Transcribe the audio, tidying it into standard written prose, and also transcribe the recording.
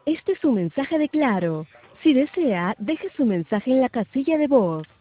Este es un mensaje de Claro. Si desea, deje su mensaje en la casilla de voz.